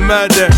murder.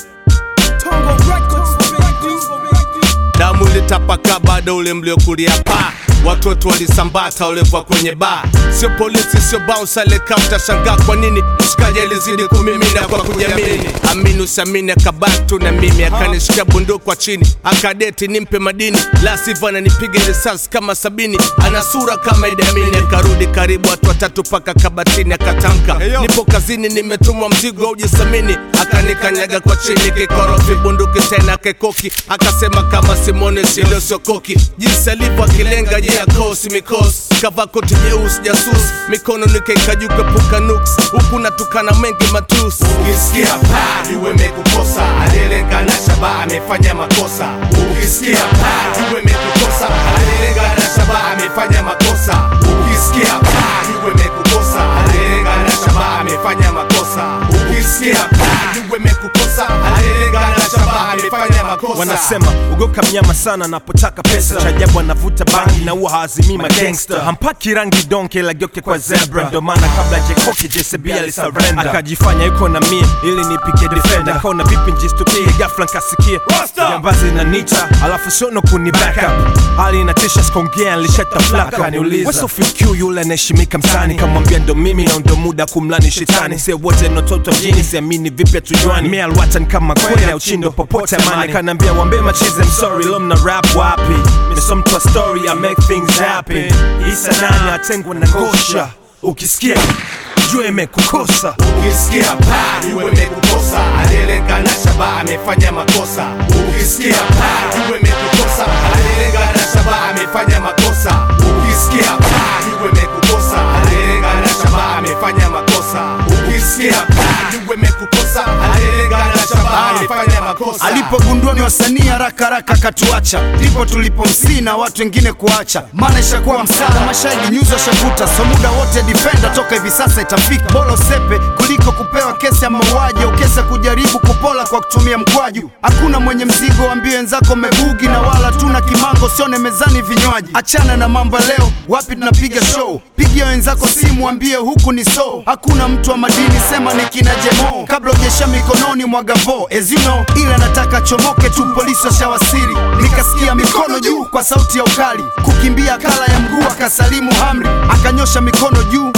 Damu litapaka bado ule mliokulia pa. Watoto walisambata ulekwa kwenye bar. Sio polisi, sio bouncer, leka utashangaa kwa nini mshikaji alizidi kumimina kwa kujiamini. Amini usiamini akabatu na mimi, akanishika bunduki kwa chini, akadeti nimpe madini, la sivyo ananipiga risasi kama 70. Ana sura kama Idi Amin. Akarudi karibu watu watatu paka kabatini, akatamka nipo kazini, nimetumwa mzigo ujisamini. Akanikanyaga kwa chini kikorofi, bunduki tena kekoki, akasema kama Simone Silo Sokoki. Jinsi alivyo akilenga ya kosi mikosi, kava koti jeusi jasus, mikono nikaikajuka puka nuks, huku natukana mengi matusi. Ukisikia paa uwe mekukosa, aliyelenga na shabaha amefanya makosa. Ukisikia paa uwe mekukosa, aliyelenga na shabaha amefanya makosa. Ukisikia paa uwe mekukosa, aliyelenga na shabaha amefanya makosa. Ukisikia paa uwe mekukosa, aliyelenga na shabaha amefanya makosa. Wanasema ugoka mnyama sana napotaka pesa, chajabu anavuta bangi na uwa hazimi magangster. Hampaki rangi donke la gyoke kwa zebra, ndo maana kabla jekoke JCB alisurrender. Akajifanya yuko na mie ili nipige defender, kaona vipi njistukie, ghafla nkasikia jambazi na nita, alafu sono kuni back up. Hali inatisha skongea nilisheta flaka. Niuliza weso FQ yule anaheshimika mtani, kamwambia ndo mimi na ndo muda kumlani shetani. Se wote nototo mjini, siamini vipi atujuani. Mie alwatan kama kwele au chindo popote amani. Kanambia wambe machize I'm sorry, lom na rap wapi. Miso mtu wa story, I make things happen. Isa nani atengwa na ngosha. Ukisikia jua imekukosa. Ukisikia paa uwe mekukosa, aliyelenga na shabaha amefanya makosa. Ukisikia paa uwe mekukosa, aliyelenga na shabaha amefanya makosa. Ukisikia paa uwe mekukosa, aliyelenga na shabaha amefanya makosa. Ukisikia paa uwe mekukosa, aliyelenga na shabaha amefanya makosa. Alipogundua ni wasanii haraka haraka katuacha, ndipo tulipomsii na watu wengine kuacha. Maana ishakuwa msala, mashahidi nyuzo shakuta, so muda wote defender toka hivi sasa itafika. Bolo sepe kuliko kupewa kesi ya mauaji au kesi kujaribu kupola kwa kutumia mkwaju. Hakuna mwenye mzigo, waambie wenzako mebugi, na wala tuna kimango, sione mezani vinywaji. Achana na mambo leo, wapi tunapiga show. Pigia wenzako simu, waambie huku ni so. Hakuna mtu wa madini, sema ni kina Jemo. Kabla ujesha mikononi mwagavo, as you know. Ila nataka chomoke tu, polisi washawasili. Nikasikia mikono juu kwa sauti ya ukali, kukimbia kala ya mguu akasalimu hamri, akanyosha mikono juu.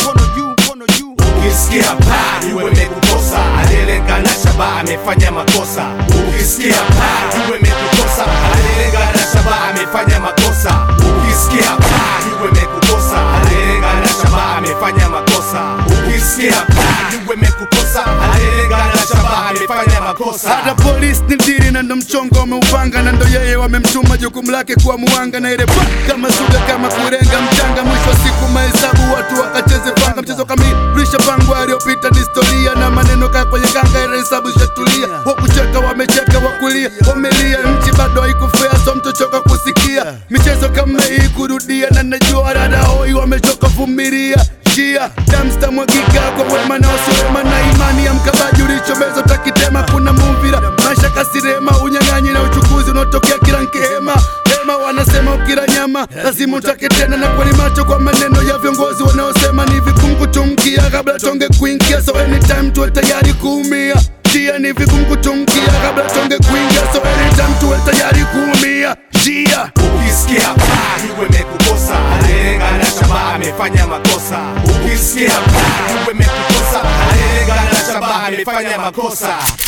Ukisikia paa uwe mekukosa, aliyelenga na shabaha amefanya makosa. Ukisikia paa uwe mekukosa, aliyelenga na shabaha amefanya makosa. Ukisikia paa uwe mekukosa, aliyelenga na shabaha amefanya makosa. Ukisikia paa uwe mekukosa, aliyelenga na shabaha amefanya makosa. Hata polisi ni diri na ndo mchongo wameupanga, na ndo yeye wamemtuma jukumu lake kuwa muanga. Na ile kama suga kama kurenga mchanga, mwisho wa siku mahesabu watu wakacheze panga. Mchezo kamili risha pangu aliopita ni historia, na maneno kaa kwenye kanga ile hesabu shatulia. Wakucheka wamecheka, wakulia wamelia, nchi bado haikufea so mtochoka kusikia. Michezo kama hii kurudia, na najua dada hoi wamechoka vumilia. Jia damsta mwagika kwa wema na wasiwema, na imani ya mkabaji ulichomeza utakitema. Kuna muvira maisha kasirema, unyang'anyi na uchukuzi unaotokea kila nkihema. Hema wanasema ukila nyama lazima utake tena, na kweli macho kwa maneno ya viongozi wanaosema ni vigumu kutungia kabla tonge kuingia. So anytime tuwe tayari kuumia. Jia ni vigumu kutungia kabla tonge kuingia. So anytime tuwe tayari kuumia. Jia ukisikia paa uwe mekukosa, aliyelenga na shabaha amefanya makosa. Ukisikia paa uwe mekukosa, aliyelenga na shabaha amefanya makosa.